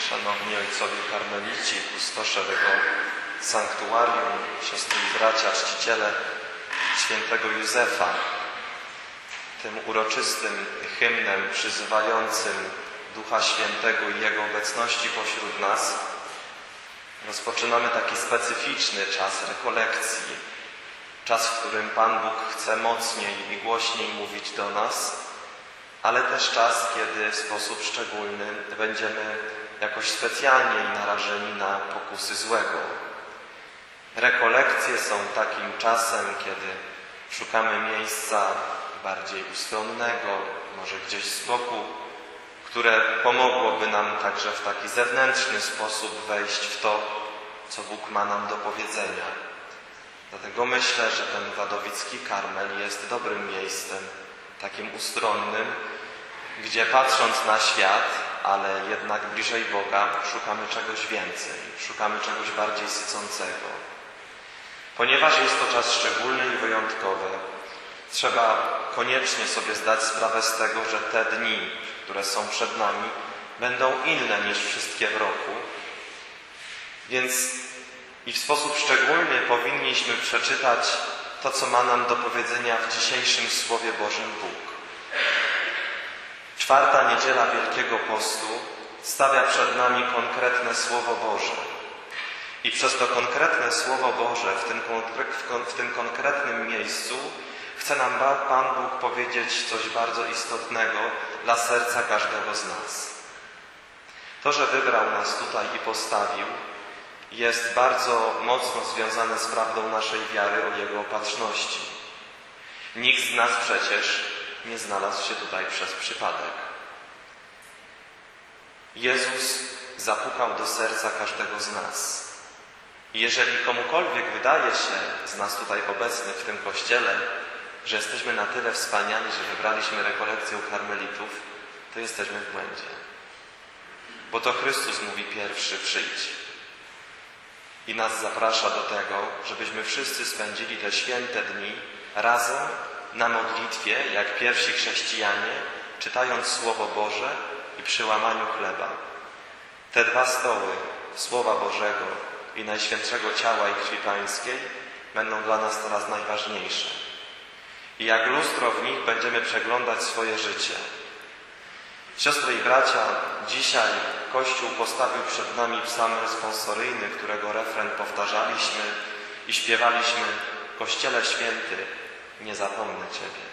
Szanowni ojcowie karmelici, kustosze tego sanktuarium, siostry i bracia, czciciele świętego Józefa, tym uroczystym hymnem przyzywającym Ducha Świętego i Jego obecności pośród nas, rozpoczynamy taki specyficzny czas rekolekcji. Czas, w którym Pan Bóg chce mocniej i głośniej mówić do nas, ale też czas, kiedy w sposób szczególny będziemy jakoś specjalnie narażeni na pokusy złego. Rekolekcje są takim czasem, kiedy szukamy miejsca bardziej ustronnego, może gdzieś z boku, które pomogłoby nam także w taki zewnętrzny sposób wejść w to, co Bóg ma nam do powiedzenia. Dlatego myślę, że ten wadowicki karmel jest dobrym miejscem, takim ustronnym, gdzie patrząc na świat, ale jednak bliżej Boga, szukamy czegoś więcej, szukamy czegoś bardziej sycącego. Ponieważ jest to czas szczególny i wyjątkowy, trzeba koniecznie sobie zdać sprawę z tego, że te dni, które są przed nami, będą inne niż wszystkie w roku. Więc i w sposób szczególny powinniśmy przeczytać to, co ma nam do powiedzenia w dzisiejszym Słowie Bożym Bóg. Czwarta niedziela Wielkiego Postu stawia przed nami konkretne Słowo Boże. I przez to konkretne Słowo Boże w tym konkretnym miejscu chce nam Pan Bóg powiedzieć coś bardzo istotnego dla serca każdego z nas. To, że wybrał nas tutaj i postawił, jest bardzo mocno związane z prawdą naszej wiary o Jego opatrzności. Nikt z nas przecież nie znalazł się tutaj przez przypadek. Jezus zapukał do serca każdego z nas. I jeżeli komukolwiek wydaje się z nas tutaj obecnych w tym kościele, że jesteśmy na tyle wspaniali, że wybraliśmy rekolekcję u karmelitów, to jesteśmy w błędzie. Bo to Chrystus mówi pierwszy: przyjdź. I nas zaprasza do tego, żebyśmy wszyscy spędzili te święte dni razem na modlitwie, jak pierwsi chrześcijanie, czytając Słowo Boże i przy łamaniu chleba. Te dwa stoły, Słowa Bożego i Najświętszego Ciała i Krwi Pańskiej, będą dla nas teraz najważniejsze. I jak lustro w nich będziemy przeglądać swoje życie. Siostry i bracia, dzisiaj Kościół postawił przed nami psalm responsoryjny, którego refren powtarzaliśmy i śpiewaliśmy: Kościele święty, nie zapomnę Ciebie.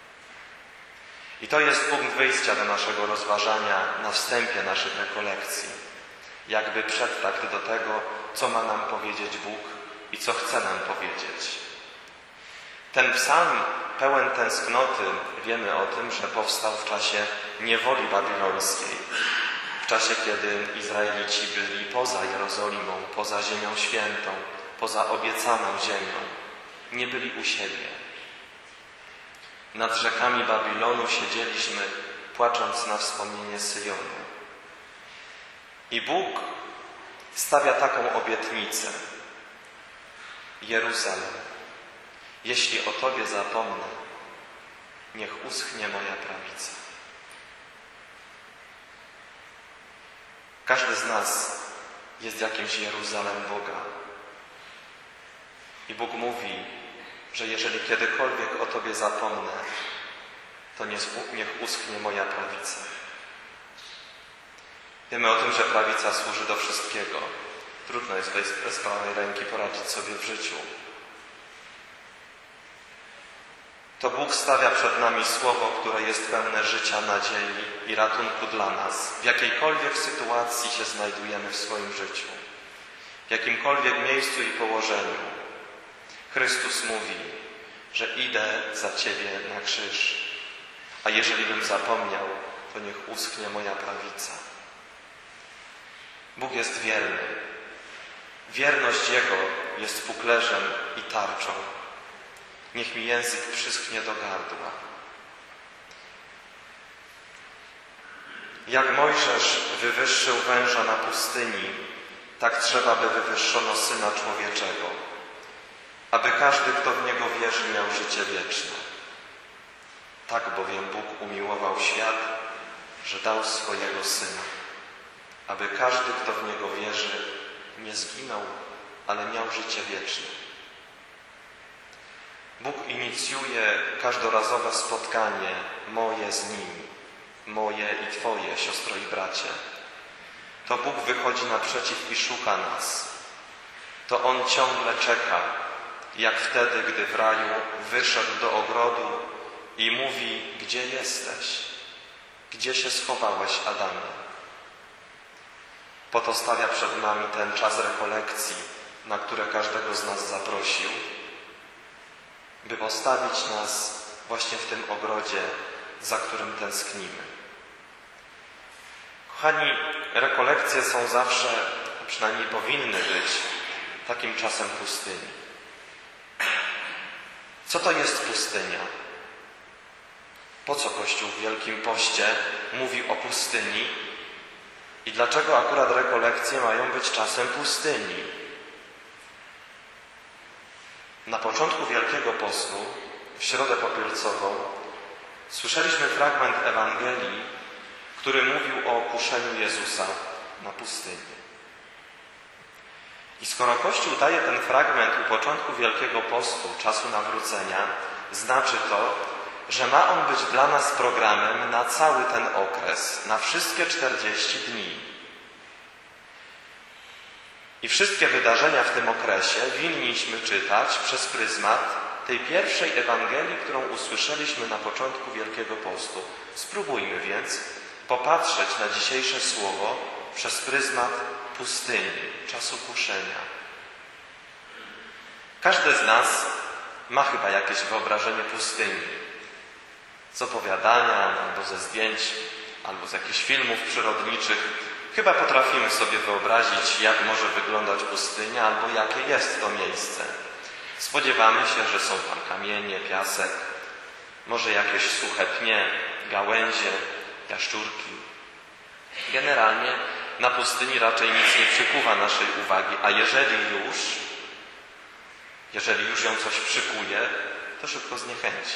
I to jest punkt wyjścia do naszego rozważania na wstępie naszych rekolekcji. Jakby przedtakt do tego, co ma nam powiedzieć Bóg i co chce nam powiedzieć. Ten psalm pełen tęsknoty, wiemy o tym, że powstał w czasie niewoli babilońskiej. W czasie, kiedy Izraelici byli poza Jerozolimą, poza Ziemią Świętą, poza obiecaną ziemią. Nie byli u siebie. Nad rzekami Babilonu siedzieliśmy, płacząc na wspomnienie Syjonu. I Bóg stawia taką obietnicę. Jeruzalem, jeśli o Tobie zapomnę, niech uschnie moja prawica. Każdy z nas jest jakimś Jeruzalem Boga. I Bóg mówi, że jeżeli kiedykolwiek o Tobie zapomnę, to niech uschnie moja prawica. Wiemy o tym, że prawica służy do wszystkiego. Trudno jest bez prawej ręki poradzić sobie w życiu. To Bóg stawia przed nami Słowo, które jest pełne życia, nadziei i ratunku dla nas, w jakiejkolwiek sytuacji się znajdujemy w swoim życiu, w jakimkolwiek miejscu i położeniu. Chrystus mówi, że idę za Ciebie na krzyż, a jeżeli bym zapomniał, to niech uschnie moja prawica. Bóg jest wierny. Wierność Jego jest puklerzem i tarczą. Niech mi język przyschnie do gardła. Jak Mojżesz wywyższył węża na pustyni, tak trzeba by wywyższono Syna Człowieczego, aby każdy, kto w Niego wierzy, miał życie wieczne. Tak bowiem Bóg umiłował świat, że dał swojego Syna. aby każdy, kto w Niego wierzy, nie zginął, ale miał życie wieczne. Bóg inicjuje każdorazowe spotkanie moje z Nim, moje i Twoje, siostro i bracie. To Bóg wychodzi naprzeciw i szuka nas. To On ciągle czeka, jak wtedy, gdy w raju wyszedł do ogrodu i mówi: gdzie jesteś? Gdzie się schowałeś, Adamie? Po to stawia przed nami ten czas rekolekcji, na które każdego z nas zaprosił, by postawić nas właśnie w tym ogrodzie, za którym tęsknimy. Kochani, rekolekcje są zawsze, a przynajmniej powinny być, takim czasem pustyni. Co to jest pustynia? Po co Kościół w Wielkim Poście mówi o pustyni i dlaczego akurat rekolekcje mają być czasem pustyni? Na początku Wielkiego Postu, w Środę Popielcową, słyszeliśmy fragment Ewangelii, który mówił o kuszeniu Jezusa na pustyni. I skoro Kościół daje ten fragment u początku Wielkiego Postu, czasu nawrócenia, znaczy to, że ma on być dla nas programem na cały ten okres, na wszystkie 40 dni. I wszystkie wydarzenia w tym okresie winniśmy czytać przez pryzmat tej pierwszej Ewangelii, którą usłyszeliśmy na początku Wielkiego Postu. Spróbujmy więc popatrzeć na dzisiejsze słowo przez pryzmat pustyni, czasu kuszenia. Każdy z nas ma chyba jakieś wyobrażenie pustyni. Z opowiadania, albo ze zdjęć, albo z jakichś filmów przyrodniczych. Chyba potrafimy sobie wyobrazić, jak może wyglądać pustynia, albo jakie jest to miejsce. Spodziewamy się, że są tam kamienie, piasek, może jakieś suche pnie, gałęzie, jaszczurki. Generalnie na pustyni raczej nic nie przykuwa naszej uwagi, a jeżeli już ją coś przykuje, to szybko zniechęci.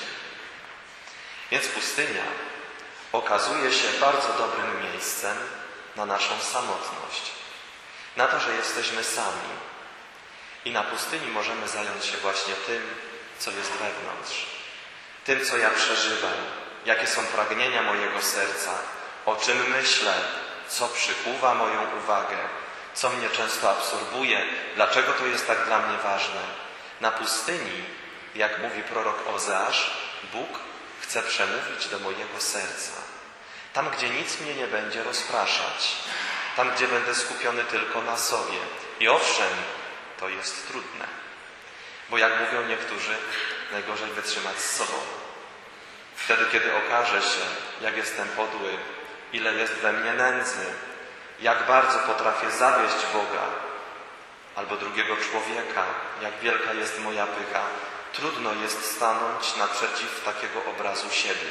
Więc pustynia okazuje się bardzo dobrym miejscem na naszą samotność, na to, że jesteśmy sami. I na pustyni możemy zająć się właśnie tym, co jest wewnątrz, tym, co ja przeżywam, jakie są pragnienia mojego serca, o czym myślę, co przykuwa moją uwagę, co mnie często absorbuje, dlaczego to jest tak dla mnie ważne. Na pustyni, jak mówi prorok Ozeasz, Bóg chce przemówić do mojego serca. Tam, gdzie nic mnie nie będzie rozpraszać. Tam, gdzie będę skupiony tylko na sobie. I owszem, to jest trudne. Bo jak mówią niektórzy, najgorzej wytrzymać z sobą. Wtedy, kiedy okaże się, jak jestem podły, ile jest we mnie nędzy, jak bardzo potrafię zawieść Boga albo drugiego człowieka, jak wielka jest moja pycha, trudno jest stanąć naprzeciw takiego obrazu siebie.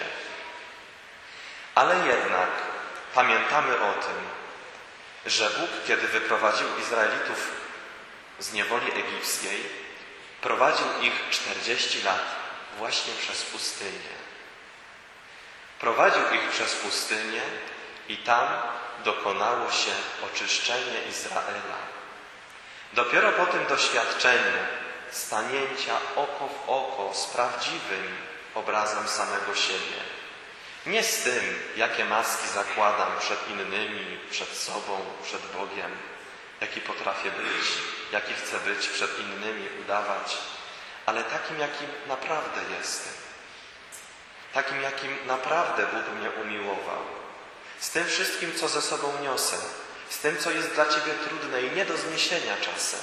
Ale jednak pamiętamy o tym, że Bóg, kiedy wyprowadził Izraelitów z niewoli egipskiej, prowadził ich 40 lat właśnie przez pustynię. Prowadził ich przez pustynię i tam dokonało się oczyszczenie Izraela. Dopiero po tym doświadczeniu stanięcia oko w oko z prawdziwym obrazem samego siebie. Nie z tym, jakie maski zakładam przed innymi, przed sobą, przed Bogiem, jaki potrafię być, jaki chcę być przed innymi, udawać, ale takim, jakim naprawdę jestem. Takim, jakim naprawdę Bóg mnie umiłował. Z tym wszystkim, co ze sobą niosę. Z tym, co jest dla Ciebie trudne i nie do zniesienia czasem.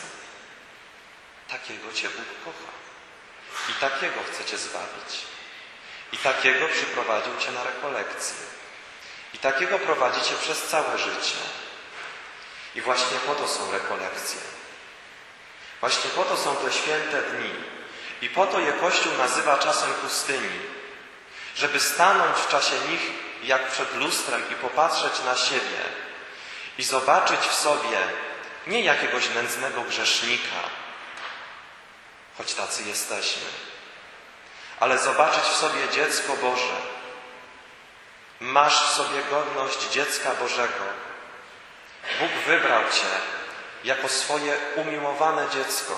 Takiego Cię Bóg kocha. I takiego chce Cię zbawić. I takiego przyprowadził Cię na rekolekcję. I takiego prowadzi Cię przez całe życie. I właśnie po to są rekolekcje. Właśnie po to są te święte dni. I po to je Kościół nazywa czasem pustyni. Żeby stanąć w czasie nich jak przed lustrem i popatrzeć na siebie i zobaczyć w sobie nie jakiegoś nędznego grzesznika, choć tacy jesteśmy, ale zobaczyć w sobie dziecko Boże. Masz w sobie godność dziecka Bożego. Bóg wybrał Cię jako swoje umiłowane dziecko.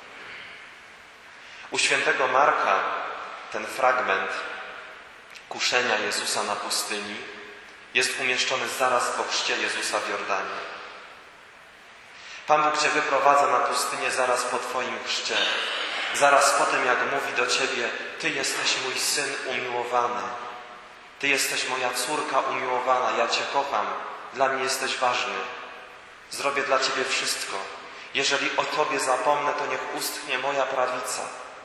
U świętego Marka ten fragment kuszenia Jezusa na pustyni jest umieszczony zaraz po chrzcie Jezusa w Jordanie. Pan Bóg Cię wyprowadza na pustynię zaraz po Twoim chrzcie. Zaraz po tym, jak mówi do Ciebie: Ty jesteś mój Syn umiłowany. Ty jesteś moja córka umiłowana. Ja Cię kocham. Dla mnie jesteś ważny. Zrobię dla Ciebie wszystko. Jeżeli o Tobie zapomnę, to niech uschnie moja prawica.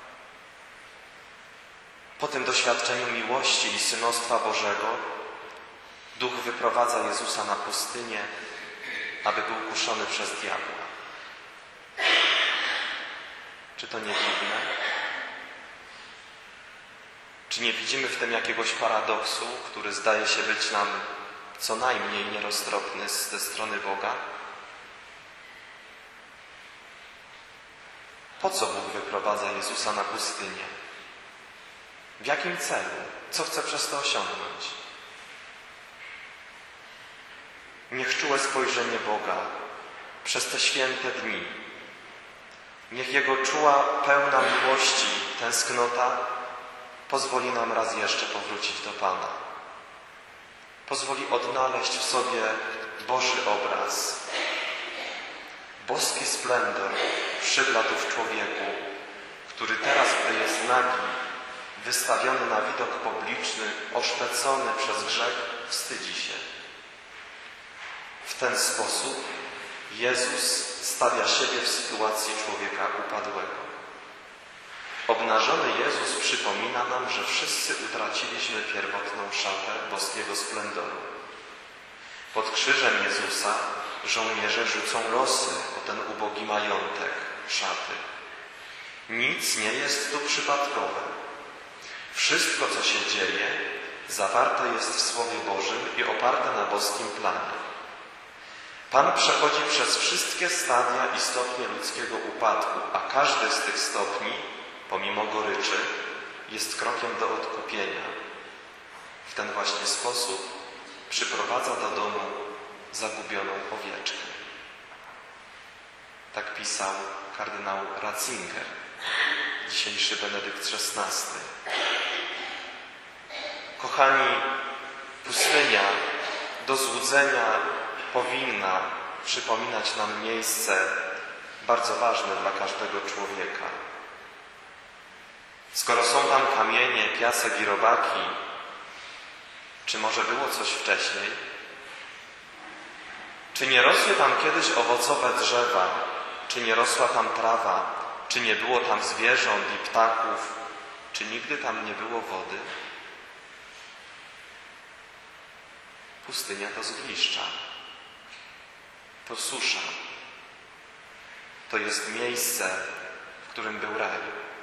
Po tym doświadczeniu miłości i synostwa Bożego Duch wyprowadza Jezusa na pustynię, aby był kuszony przez diabła. Czy to nie dziwne? Czy nie widzimy w tym jakiegoś paradoksu, który zdaje się być nam co najmniej nieroztropny ze strony Boga? Po co Bóg wyprowadza Jezusa na pustynię? W jakim celu? Co chce przez to osiągnąć? Niech czułe spojrzenie Boga przez te święte dni, niech Jego czuła, pełna miłości tęsknota pozwoli nam raz jeszcze powrócić do Pana. Pozwoli odnaleźć w sobie Boży obraz. Boski splendor przybladł w człowieku, który teraz, gdy jest nagi, wystawiony na widok publiczny, oszpecony przez grzech, wstydzi się. W ten sposób Jezus stawia siebie w sytuacji człowieka upadłego. Obnażony Jezus przypomina nam, że wszyscy utraciliśmy pierwotną szatę boskiego splendoru. Pod krzyżem Jezusa żołnierze rzucą losy o ten ubogi majątek szaty. Nic nie jest tu przypadkowe. Wszystko, co się dzieje, zawarte jest w Słowie Bożym i oparte na boskim planie. Pan przechodzi przez wszystkie stadia i stopnie ludzkiego upadku, a każdy z tych stopni, pomimo goryczy, jest krokiem do odkupienia. W ten właśnie sposób przyprowadza do domu zagubioną owieczkę. Tak pisał kardynał Ratzinger, dzisiejszy Benedykt XVI. Kochani, pustynia do złudzenia powinna przypominać nam miejsce bardzo ważne dla każdego człowieka. Skoro są tam kamienie, piasek i robaki, czy może było coś wcześniej? Czy nie rosły tam kiedyś owocowe drzewa? Czy nie rosła tam trawa? Czy nie było tam zwierząt i ptaków? Czy nigdy tam nie było wody? Pustynia to zgliszcza, to susza. To jest miejsce, w którym był raj.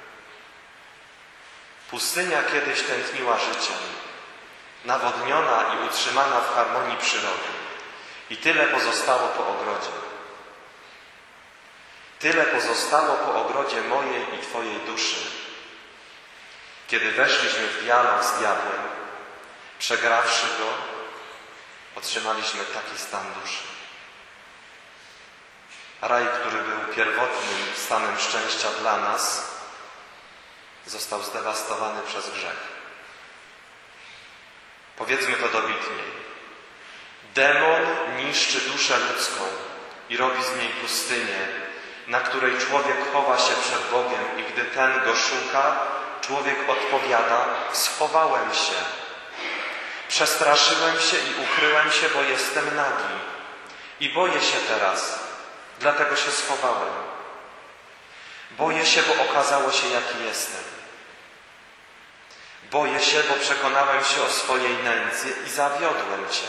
Pustynia kiedyś tętniła życiem, nawodniona i utrzymana w harmonii przyrody. I tyle pozostało po ogrodzie. Tyle pozostało po ogrodzie mojej i Twojej duszy. Kiedy weszliśmy w dialog z diabłem, przegrawszy go, otrzymaliśmy taki stan duszy. Raj, który był pierwotnym stanem szczęścia dla nas, został zdewastowany przez grzech. Powiedzmy to dobitniej. Demon niszczy duszę ludzką i robi z niej pustynię, na której człowiek chowa się przed Bogiem i gdy ten go szuka, człowiek odpowiada: schowałem się, przestraszyłem się i ukryłem się, bo jestem nagi i boję się teraz, dlatego się schowałem. Boję się, bo okazało się, jaki jestem. Boję się, bo przekonałem się o swojej nędzy i zawiodłem Cię.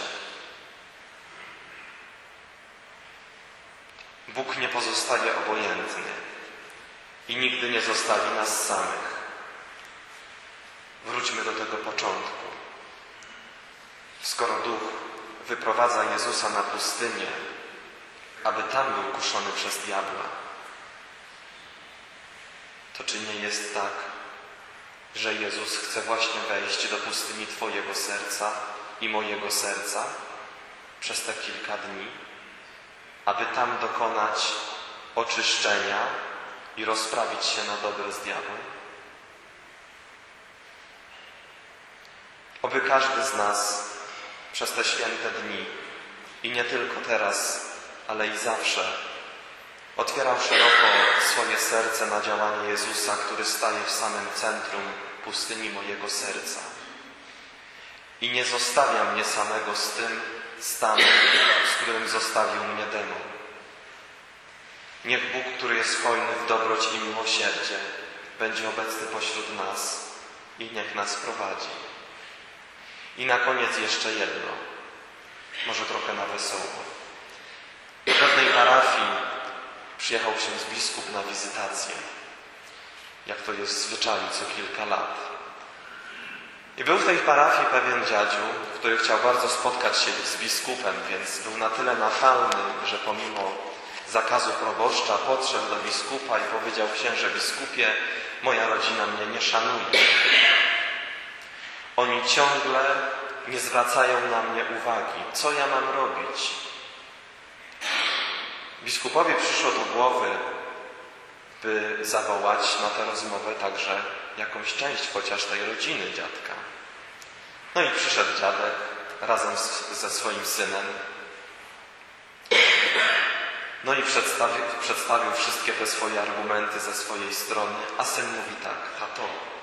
Bóg nie pozostaje obojętny i nigdy nie zostawi nas samych. Wróćmy do tego początku. Skoro Duch wyprowadza Jezusa na pustynię, aby tam był kuszony przez diabła, to czy nie jest tak, że Jezus chce właśnie wejść do pustyni Twojego serca i mojego serca przez te kilka dni? aby tam dokonać oczyszczenia i rozprawić się na dobre z diabłem? Oby każdy z nas przez te święte dni i nie tylko teraz, ale i zawsze otwierał szeroko swoje serce na działanie Jezusa, który staje w samym centrum pustyni mojego serca. I nie zostawia mnie samego z tym stanem, z którym zostawił mnie demon. Niech Bóg, który jest hojny w dobroć i miłosierdzie, będzie obecny pośród nas i niech nas prowadzi. I na koniec jeszcze jedno, może trochę na wesoło. W pewnej parafii przyjechał ksiądz biskup na wizytację, jak to jest w zwyczaju co kilka lat. I był w tej parafii pewien dziadziu, który chciał bardzo spotkać się z biskupem, więc był na tyle nachalny, że pomimo zakazu proboszcza podszedł do biskupa i powiedział: księże biskupie, moja rodzina mnie nie szanuje. Oni ciągle nie zwracają na mnie uwagi. Co ja mam robić? Biskupowi przyszło do głowy, by zawołać na tę rozmowę także jakąś część chociaż tej rodziny dziadka. No i przyszedł dziadek razem ze swoim synem. No i przedstawił wszystkie te swoje argumenty ze swojej strony, a syn mówi tak: tato,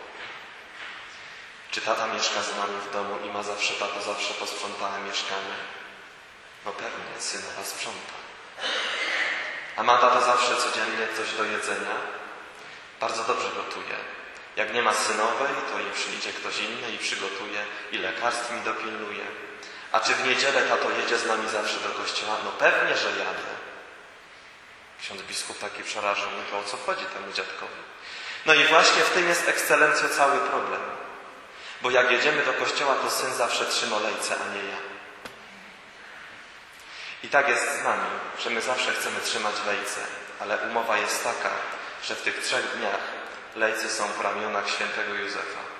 czy tata mieszka z nami w domu i ma tato zawsze posprzątane mieszkanie? No pewnie, synowa sprząta. A ma tato zawsze codziennie coś do jedzenia? Bardzo dobrze gotuje. Jak nie ma synowej, to i przyjdzie ktoś inny i przygotuje i lekarstw mi dopilnuje. A czy w niedzielę tato jedzie z nami zawsze do kościoła? No pewnie, że jadę. Ksiądz biskup taki przerażony, to o co chodzi temu dziadkowi? No i właśnie w tym jest, ekscelencjo, cały problem. Bo jak jedziemy do kościoła, to syn zawsze trzyma lejce, a nie ja. I tak jest z nami, że my zawsze chcemy trzymać lejce, ale umowa jest taka, że w tych 3 dniach lejce są w ramionach świętego Józefa.